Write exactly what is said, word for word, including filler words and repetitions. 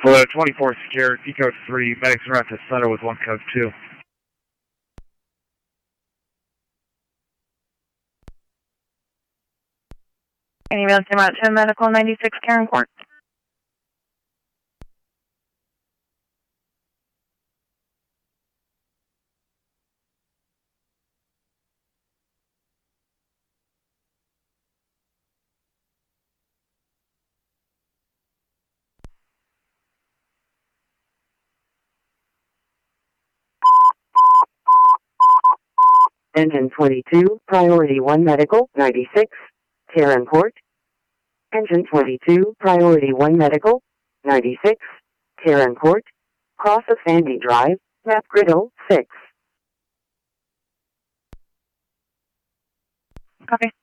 Hello, twenty-four secure, P code three, medics are at the center with one code two. Ambulance came out to medical ninety-six Karen Court. Engine twenty-two, Priority one Medical, ninety-six, Karen Court. Engine twenty-two, Priority one Medical, ninety-six, Karen Court. Cross of Sandy Drive, Map Griddle, six. Copy.